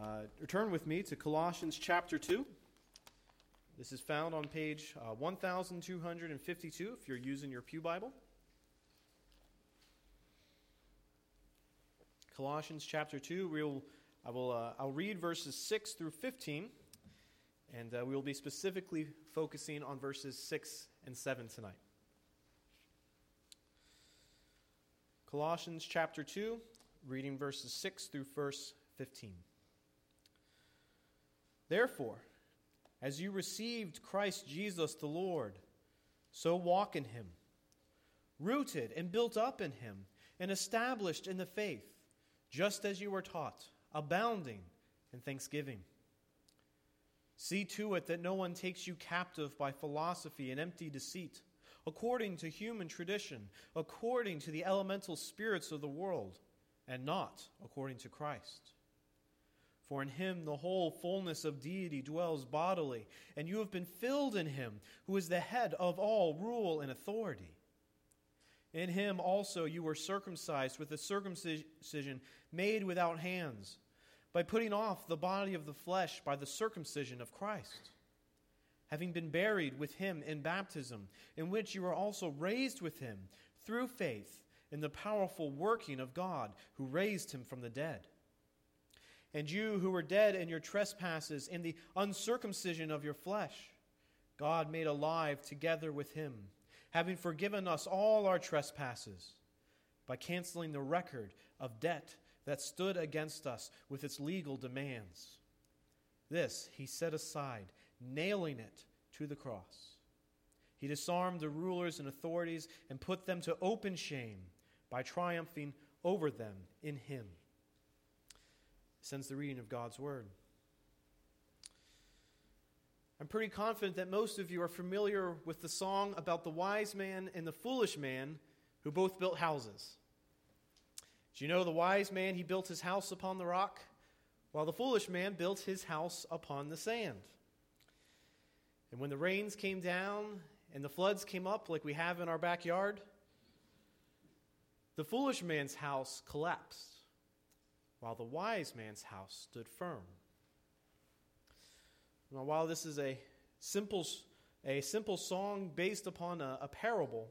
Turn with me to Colossians chapter 2. This is found on page 1252 if you're using your Pew Bible. Colossians chapter 2, I'll read verses 6 through 15, and we will be specifically focusing on verses 6 and 7 tonight. Colossians chapter 2, reading verses 6 through verse 15. Therefore, as you received Christ Jesus the Lord, so walk in him, rooted and built up in him, and established in the faith, just as you were taught, abounding in thanksgiving. See to it that no one takes you captive by philosophy and empty deceit, according to human tradition, according to the elemental spirits of the world, and not according to Christ. For in him the whole fullness of deity dwells bodily, and you have been filled in him, who is the head of all rule and authority. In him also you were circumcised with a circumcision made without hands, by putting off the body of the flesh by the circumcision of Christ, having been buried with him in baptism, in which you were also raised with him through faith in the powerful working of God who raised him from the dead. And you who were dead in your trespasses in the uncircumcision of your flesh, God made alive together with him, having forgiven us all our trespasses, by canceling the record of debt that stood against us with its legal demands. This he set aside, nailing it to the cross. He disarmed the rulers and authorities and put them to open shame by triumphing over them in him. Sends the reading of God's word. I'm pretty confident that most of you are familiar with the song about the wise man and the foolish man who both built houses. Do you know the wise man, he built his house upon the rock, while the foolish man built his house upon the sand? And when the rains came down and the floods came up like we have in our backyard, the foolish man's house collapsed, while the wise man's house stood firm. Now, while this is a simple song based upon a parable,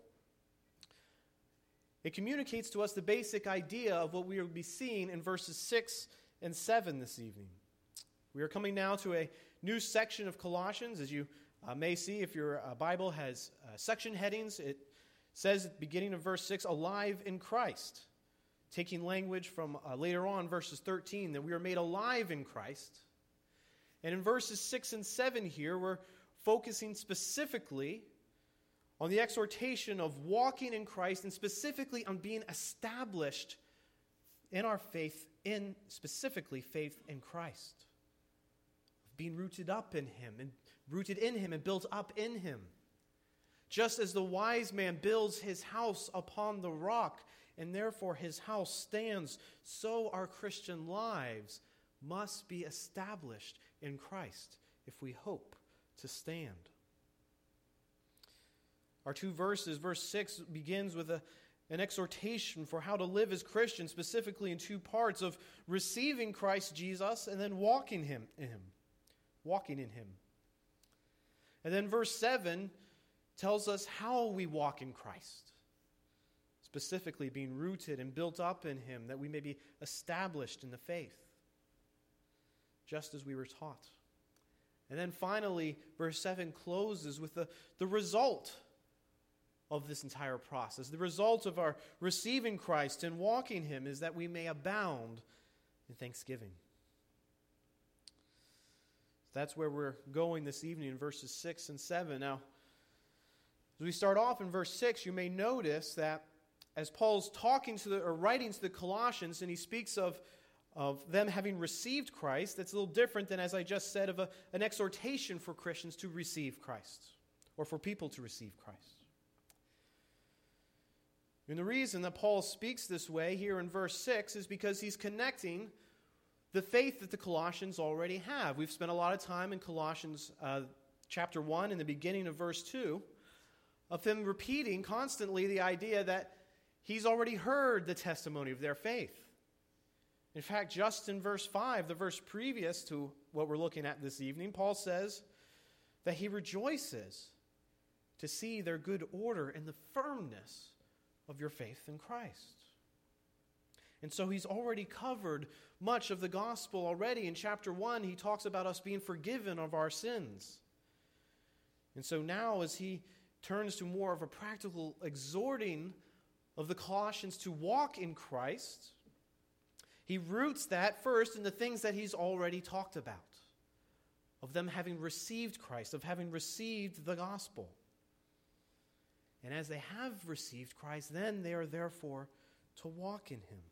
it communicates to us the basic idea of what we will be seeing in verses 6 and 7 this evening. We are coming now to a new section of Colossians. As you may see, if your Bible has section headings, it says at the beginning of verse 6, alive in Christ. Taking language from later on, verses 13, that we are made alive in Christ. And in verses 6 and 7 here, we're focusing specifically on the exhortation of walking in Christ and specifically on being established in our faith, in specifically faith in Christ. Being rooted up in him and rooted in him and built up in him. Just as the wise man builds his house upon the rock, and therefore his house stands, so our Christian lives must be established in Christ if we hope to stand. Our two verses, verse 6 begins with an exhortation for how to live as Christians, specifically in two parts of receiving Christ Jesus and then walking in him. And then verse 7 tells us how we walk in Christ. Specifically being rooted and built up in him, that we may be established in the faith, just as we were taught. And then finally, verse 7 closes with the result of this entire process. The result of our receiving Christ and walking him is that we may abound in thanksgiving. That's where we're going this evening in verses 6 and 7. Now, as we start off in verse 6, you may notice that as Paul's writing to the Colossians, and he speaks of them having received Christ, that's a little different than, as I just said, of an exhortation for Christians to receive Christ, or for people to receive Christ. And the reason that Paul speaks this way here in verse 6 is because he's connecting the faith that the Colossians already have. We've spent a lot of time in Colossians chapter 1, in the beginning of verse 2, of them repeating constantly the idea that he's already heard the testimony of their faith. In fact, just in verse 5, the verse previous to what we're looking at this evening, Paul says that he rejoices to see their good order and the firmness of your faith in Christ. And so he's already covered much of the gospel already. In chapter 1, he talks about us being forgiven of our sins. And so now as he turns to more of a practical exhorting of the Colossians to walk in Christ, he roots that first in the things that he's already talked about, of them having received Christ, of having received the gospel. And as they have received Christ, then they are therefore to walk in him.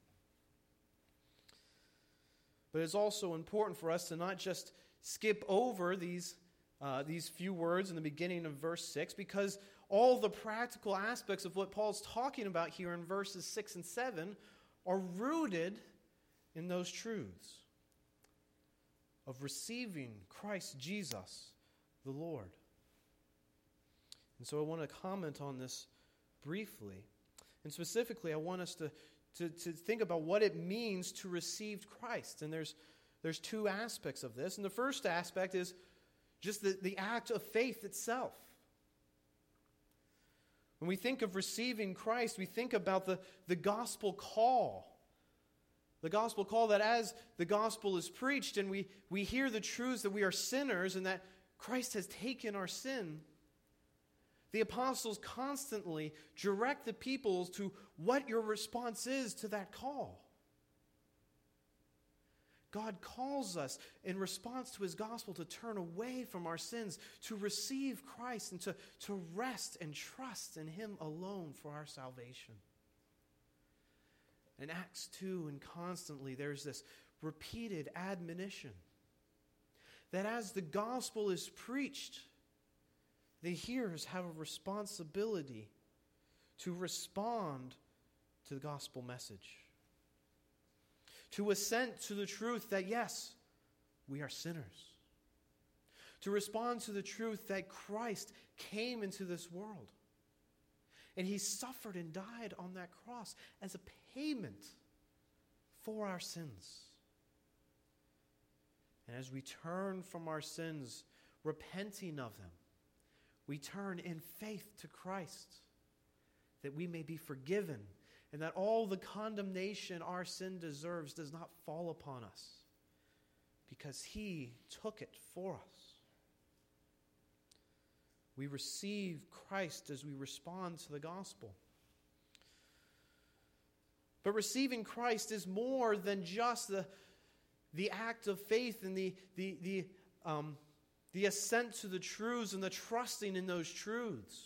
But it's also important for us to not just skip over these few words in the beginning of verse 6, because all the practical aspects of what Paul's talking about here in verses 6 and 7 are rooted in those truths of receiving Christ Jesus, the Lord. And so I want to comment on this briefly. And specifically, I want us to think about what it means to receive Christ. And there's two aspects of this. And the first aspect is just the act of faith itself. When we think of receiving Christ, we think about the gospel call. The gospel call that as the gospel is preached and we hear the truths that we are sinners and that Christ has taken our sin, the apostles constantly direct the people to what your response is to that call. God calls us in response to his gospel to turn away from our sins, to receive Christ, and to rest and trust in him alone for our salvation. In Acts 2 and constantly there's this repeated admonition that as the gospel is preached, the hearers have a responsibility to respond to the gospel message. To assent to the truth that, yes, we are sinners. To respond to the truth that Christ came into this world. And he suffered and died on that cross as a payment for our sins. And as we turn from our sins, repenting of them, we turn in faith to Christ, that we may be forgiven, and that all the condemnation our sin deserves does not fall upon us, because he took it for us. We receive Christ as we respond to the gospel. But receiving Christ is more than just the act of faith and the assent to the truths and the trusting in those truths.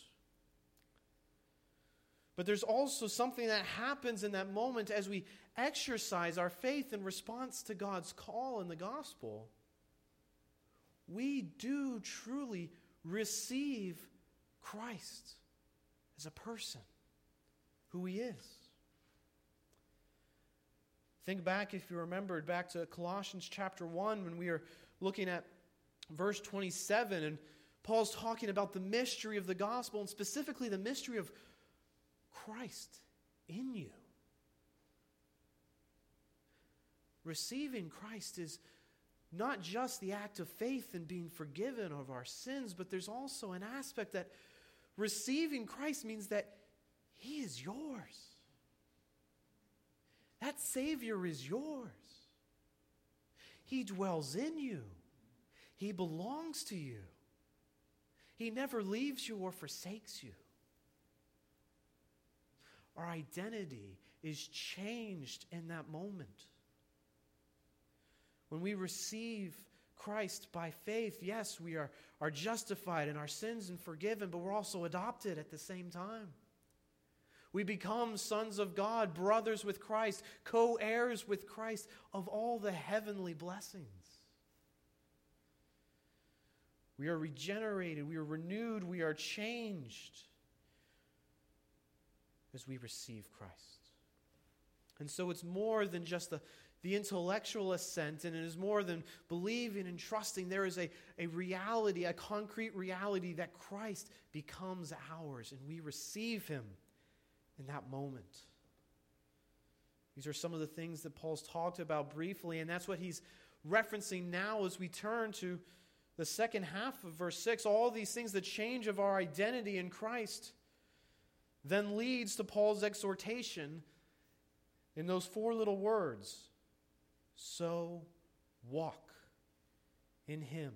But there's also something that happens in that moment as we exercise our faith in response to God's call in the gospel. We do truly receive Christ as a person, who he is. Think back, if you remembered, back to Colossians chapter 1 when we are looking at verse 27, and Paul's talking about the mystery of the gospel, and specifically the mystery of Christ in you. Receiving Christ is not just the act of faith in being forgiven of our sins, but there's also an aspect that receiving Christ means that he is yours. That Savior is yours. He dwells in you. He belongs to you. He never leaves you or forsakes you. Our identity is changed in that moment. When we receive Christ by faith, yes, we are justified and our sins and forgiven, but we're also adopted at the same time. We become sons of God, brothers with Christ, co-heirs with Christ of all the heavenly blessings. We are regenerated, we are renewed, we are changed as we receive Christ. And so it's more than just the intellectual assent, and it is more than believing and trusting. There is a reality, a concrete reality that Christ becomes ours, and we receive him in that moment. These are some of the things that Paul's talked about briefly, and that's what he's referencing now as we turn to the second half of verse 6. All these things, the change of our identity in Christ, then leads to Paul's exhortation in those four little words. So walk in him.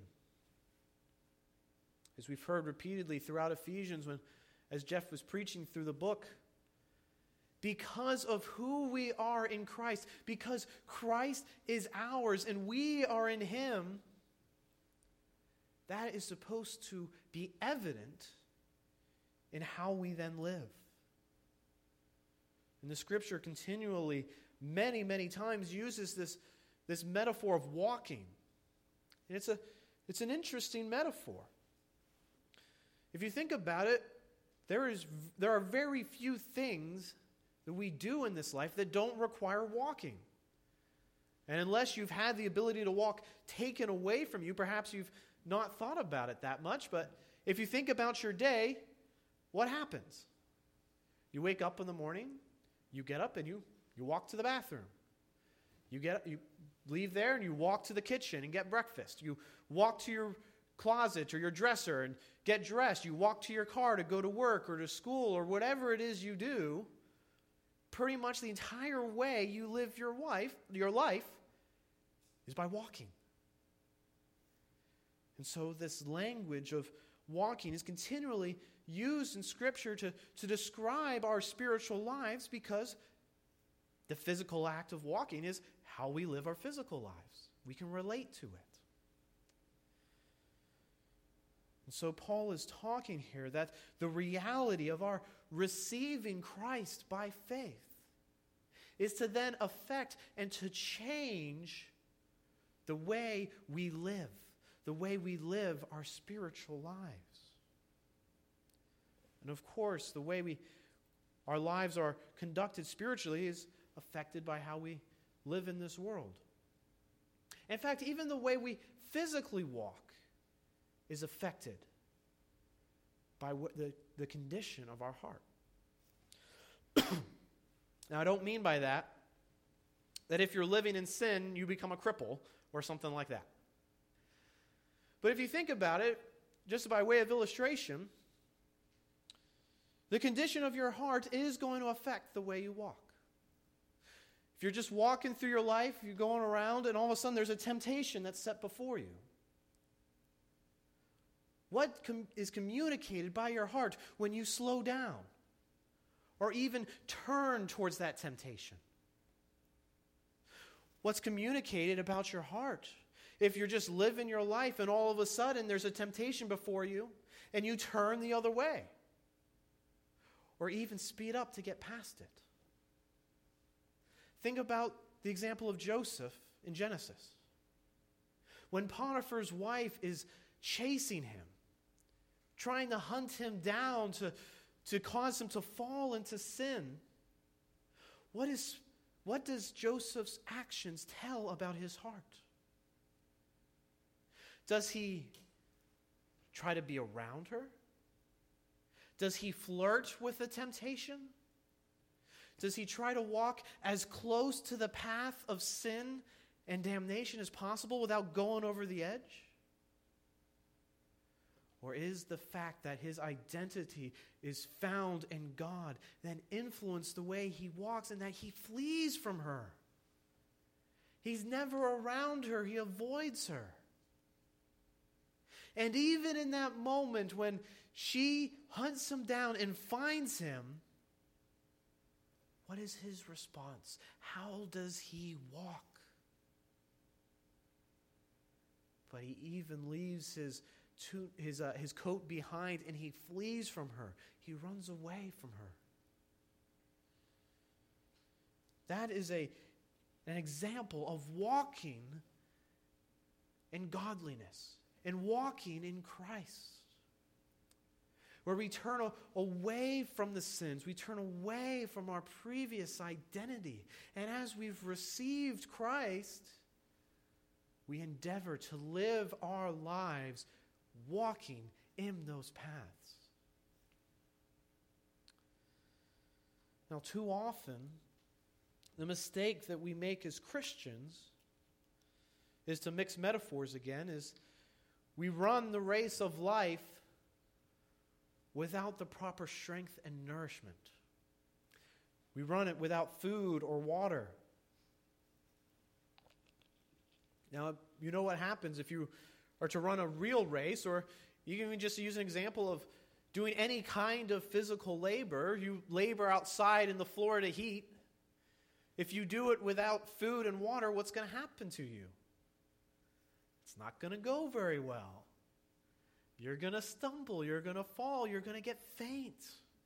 As we've heard repeatedly throughout Ephesians, as Jeff was preaching through the book, because of who we are in Christ, because Christ is ours and we are in him, that is supposed to be evident in how we then live. And the Scripture continually, many, many times uses this metaphor of walking. And it's an interesting metaphor. If you think about it, there are very few things that we do in this life that don't require walking. And unless you've had the ability to walk taken away from you, perhaps you've not thought about it that much, but if you think about your day, what happens? You wake up in the morning, you get up and you walk to the bathroom. You leave there and you walk to the kitchen and get breakfast. You walk to your closet or your dresser and get dressed. You walk to your car to go to work or to school or whatever it is you do. Pretty much the entire way you live your life is by walking. And so this language of walking is continually used in Scripture to describe our spiritual lives, because the physical act of walking is how we live our physical lives. We can relate to it. And so Paul is talking here that the reality of our receiving Christ by faith is to then affect and to change the way we live our spiritual lives. And of course, the way our lives are conducted spiritually is affected by how we live in this world. In fact, even the way we physically walk is affected by the condition of our heart. Now, I don't mean by that if you're living in sin, you become a cripple or something like that. But if you think about it, just by way of illustration, the condition of your heart is going to affect the way you walk. If you're just walking through your life, you're going around, and all of a sudden there's a temptation that's set before you. What is communicated by your heart when you slow down or even turn towards that temptation? What's communicated about your heart if you're just living your life and all of a sudden there's a temptation before you and you turn the other way or even speed up to get past it? Think about the example of Joseph in Genesis. When Potiphar's wife is chasing him, trying to hunt him down to cause him to fall into sin, what does Joseph's actions tell about his heart? Does he try to be around her? Does he flirt with the temptation? Does he try to walk as close to the path of sin and damnation as possible without going over the edge? Or is the fact that his identity is found in God then influence the way he walks and that he flees from her? He's never around her. He avoids her. And even in that moment when she hunts him down and finds him, what is his response? How does he walk? But he even leaves his coat behind and he flees from her. He runs away from her. That is an example of walking in godliness and walking in Christ, where we turn away from the sins, we turn away from our previous identity, and as we've received Christ, we endeavor to live our lives walking in those paths. Now, too often, The mistake that we make as Christians is to mix metaphors again, is we run the race of life without the proper strength and nourishment. We run it without food or water. Now, you know what happens if you are to run a real race, or you can even just use an example of doing any kind of physical labor. You labor outside in the Florida heat. If you do it without food and water, what's going to happen to you? It's not going to go very well. You're going to stumble. You're going to fall. You're going to get faint.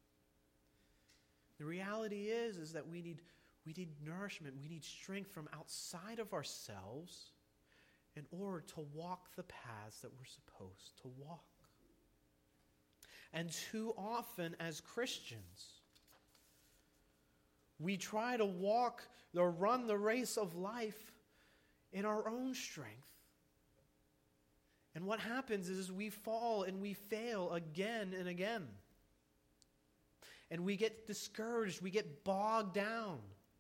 The reality is that we need nourishment. We need strength from outside of ourselves in order to walk the paths that we're supposed to walk. And too often as Christians, we try to walk or run the race of life in our own strength. And what happens is we fall and we fail again and again. And we get discouraged, we get bogged down.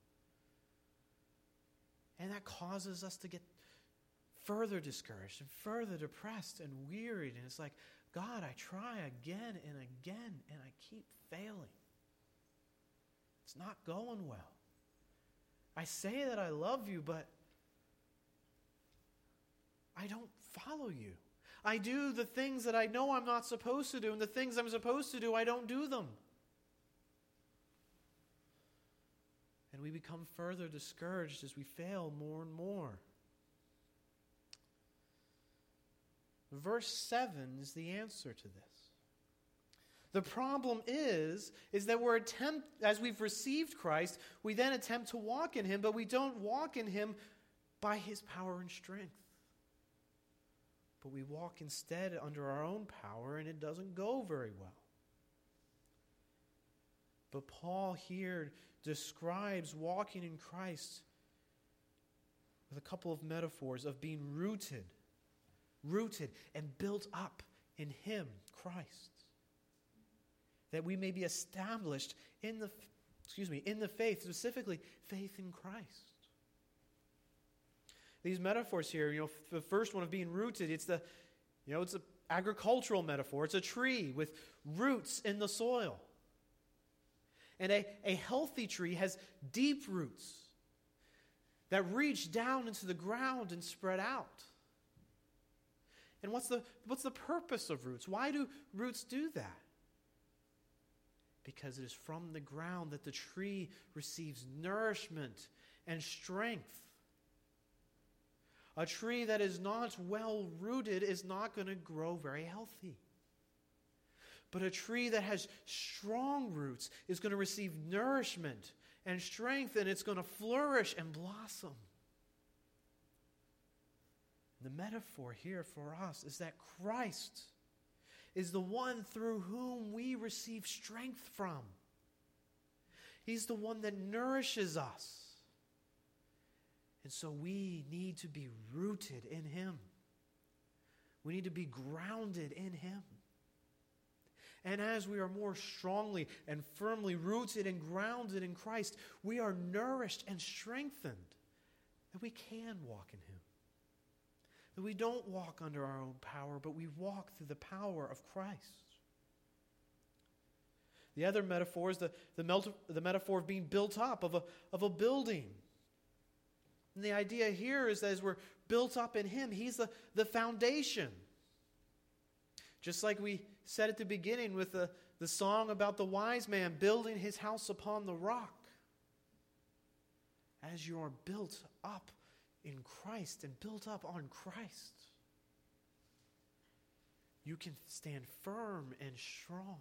And that causes us to get further discouraged and further depressed and wearied. And it's like, God, I try again and again, and I keep failing. It's not going well. I say that I love you, but I don't follow you. I do the things that I know I'm not supposed to do, and the things I'm supposed to do, I don't do them. And we become further discouraged as we fail more and more. Verse 7 is the answer to this. The problem is that as we've received Christ, we then attempt to walk in Him, but we don't walk in Him by His power and strength. But we walk instead under our own power, and it doesn't go very well. But Paul here describes walking in Christ with a couple of metaphors of being rooted and built up in Him, Christ. That we may be established in the faith, specifically faith in Christ. These metaphors here, the first one of being rooted, it's an agricultural metaphor. It's a tree with roots in the soil. And a healthy tree has deep roots that reach down into the ground and spread out. And what's the purpose of roots? Why do roots do that? Because it is from the ground that the tree receives nourishment and strength. A tree that is not well rooted is not going to grow very healthy. But a tree that has strong roots is going to receive nourishment and strength, and it's going to flourish and blossom. The metaphor here for us is that Christ is the one through whom we receive strength from. He's the one that nourishes us. And so we need to be rooted in Him. We need to be grounded in Him. And as we are more strongly and firmly rooted and grounded in Christ, we are nourished and strengthened that we can walk in Him. That we don't walk under our own power, but we walk through the power of Christ. The other metaphor is the metaphor of being built up, of a building. And the idea here is that as we're built up in Him, He's the foundation. Just like we said at the beginning with the song about the wise man building his house upon the rock. As you are built up in Christ and built up on Christ, you can stand firm and strong.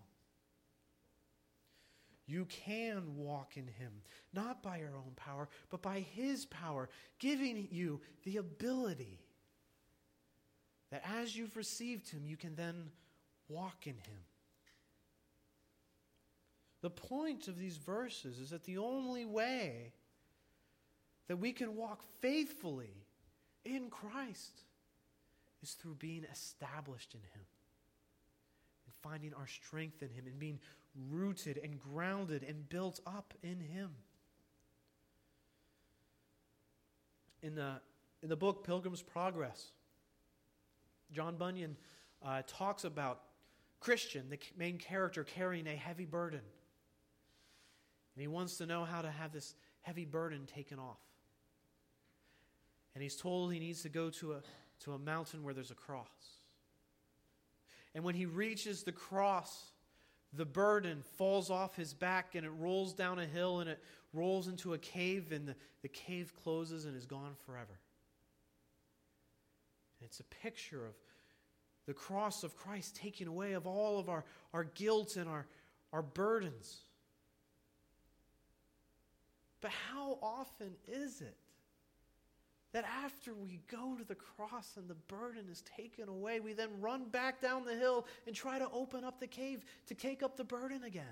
You can walk in Him, not by your own power, but by His power, giving you the ability that as you've received Him, you can then walk in Him. The point of these verses is that the only way that we can walk faithfully in Christ is through being established in Him and finding our strength in Him and being rooted and grounded and built up in Him. In the book Pilgrim's Progress, John Bunyan talks about Christian, the main character, carrying a heavy burden. And he wants to know how to have this heavy burden taken off. And he's told he needs to go to a mountain where there's a cross. And when he reaches the cross, the burden falls off his back and it rolls down a hill and it rolls into a cave, and the cave closes and is gone forever. And it's a picture of the cross of Christ taking away of all of our guilt and our burdens. But how often is it that after we go to the cross and the burden is taken away, we then run back down the hill and try to open up the cave to take up the burden again?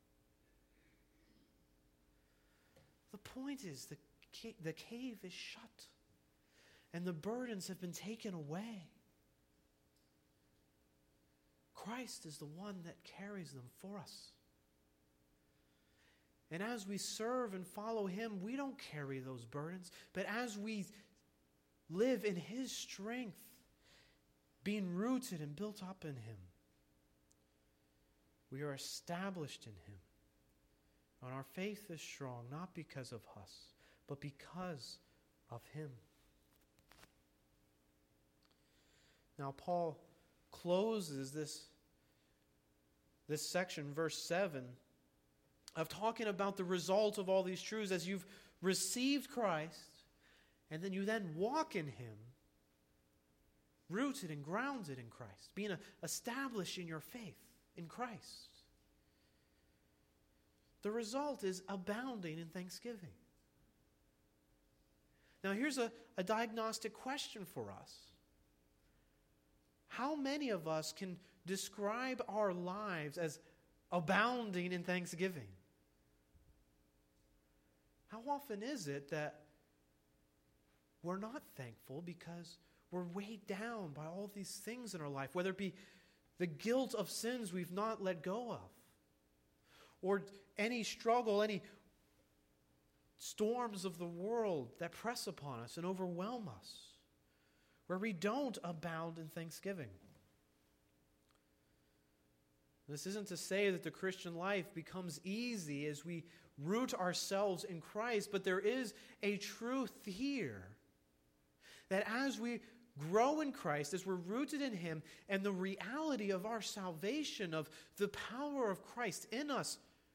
The point is the cave is shut and the burdens have been taken away. Christ is the one that carries them for us. And as we serve and follow Him, we don't carry those burdens. But as we live in His strength, being rooted and built up in Him, we are established in Him. And our faith is strong, not because of us, but because of Him. Now, Paul closes this section, verse 7, of talking about the result of all these truths. As you've received Christ, and then you then walk in Him, rooted and grounded in Christ, being established in your faith in Christ. The result is abounding in thanksgiving. Now here's a diagnostic question for us. How many of us can describe our lives as abounding in thanksgiving? How often is it that we're not thankful because we're weighed down by all these things in our life, whether it be the guilt of sins we've not let go of, or any struggle, any storms of the world that press upon us and overwhelm us, where we don't abound in thanksgiving. This isn't to say that the Christian life becomes easy as we root ourselves in Christ, but there is a truth here that as we grow in Christ, as we're rooted in Him, and the reality of our salvation, of the power of Christ in us,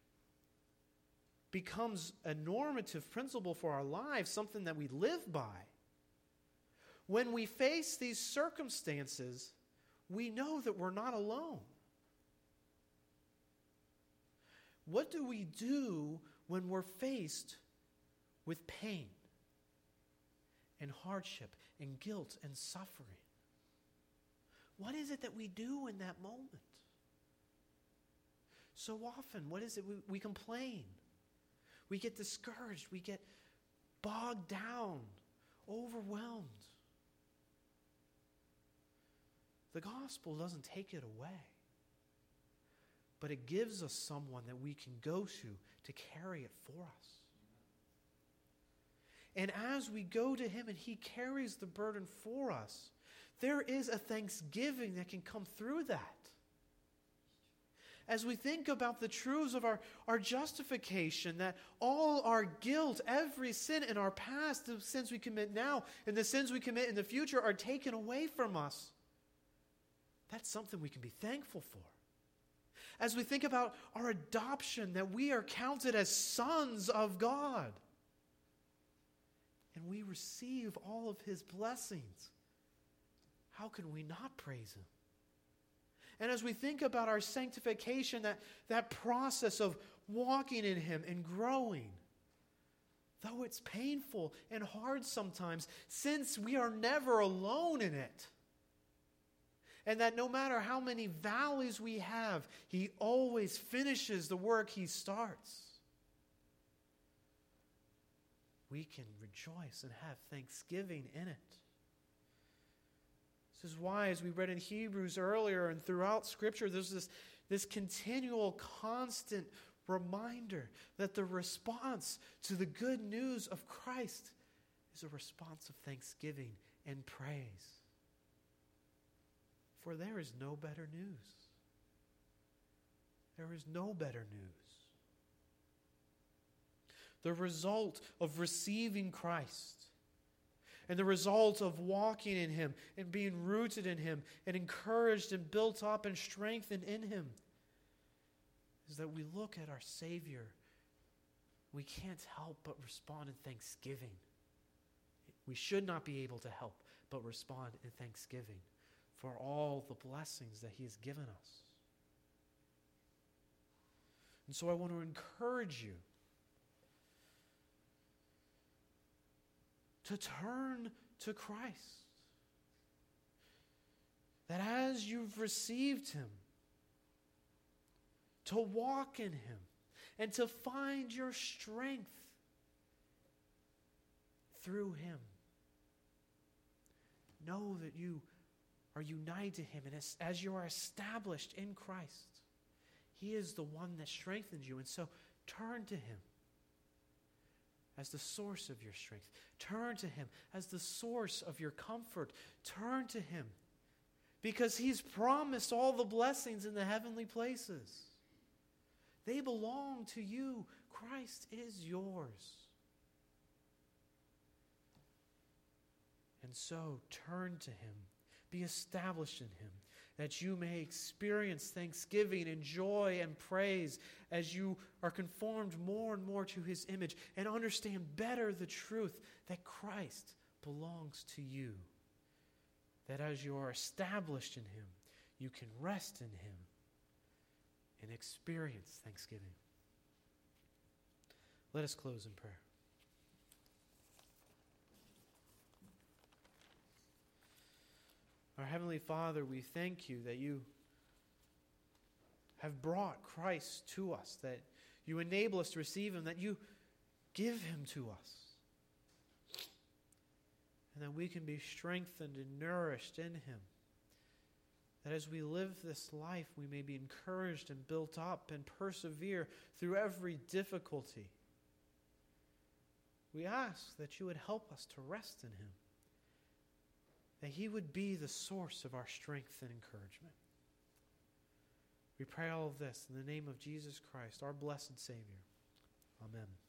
becomes a normative principle for our lives, something that we live by. When we face these circumstances, we know that we're not alone. What do we do when we're faced with pain and hardship and guilt and suffering? What is it that we do in that moment? So often, what is it? We complain. We get discouraged. We get bogged down, overwhelmed. The gospel doesn't take it away, but it gives us someone that we can go to carry it for us. And as we go to Him and He carries the burden for us, there is a thanksgiving that can come through that. As we think about the truths of our justification, that all our guilt, every sin in our past, the sins we commit now, and the sins we commit in the future are taken away from us, that's something we can be thankful for. As we think about our adoption, that we are counted as sons of God, and we receive all of His blessings, how can we not praise Him? And as we think about our sanctification, that process of walking in Him and growing, though it's painful and hard sometimes, since we are never alone in it, and that no matter how many valleys we have, He always finishes the work He starts, we can rejoice and have thanksgiving in it. This is why, as we read in Hebrews earlier and throughout Scripture, there's this continual, constant reminder that the response to the good news of Christ is a response of thanksgiving and praise. For there is no better news. There is no better news. The result of receiving Christ and the result of walking in Him and being rooted in Him and encouraged and built up and strengthened in Him is that we look at our Savior. We can't help but respond in thanksgiving. We should not be able to help but respond in thanksgiving for all the blessings that He has given us. And so I want to encourage you to turn to Christ. That as you've received Him, to walk in Him and to find your strength through Him. Know that you are united to Him, and as you are established in Christ, He is the one that strengthens you. And so turn to Him as the source of your strength. Turn to Him as the source of your comfort. Turn to Him because He's promised all the blessings in the heavenly places. They belong to you. Christ is yours. And so turn to Him. Be established in Him, that you may experience thanksgiving and joy and praise as you are conformed more and more to His image and understand better the truth that Christ belongs to you. That as you are established in Him, you can rest in Him and experience thanksgiving. Let us close in prayer. Our Heavenly Father, we thank You that You have brought Christ to us, that You enable us to receive Him, that You give Him to us, and that we can be strengthened and nourished in Him. That as we live this life, we may be encouraged and built up and persevere through every difficulty. We ask that You would help us to rest in Him, that He would be the source of our strength and encouragement. We pray all of this in the name of Jesus Christ, our blessed Savior. Amen.